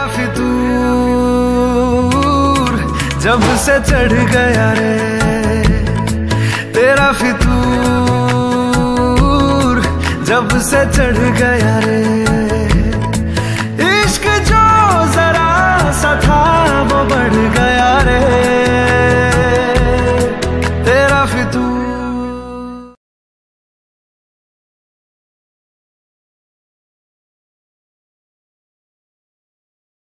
फितूर जब से चढ़ गया रे, तेरा फितूर जब से चढ़ गया रे।